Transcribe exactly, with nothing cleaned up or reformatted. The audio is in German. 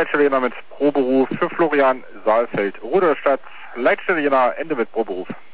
Leitstelle Jena mit Proberuf für Florian Saalfeld, Rudolstadt, Leitstelle Jena, Ende mit Proberuf.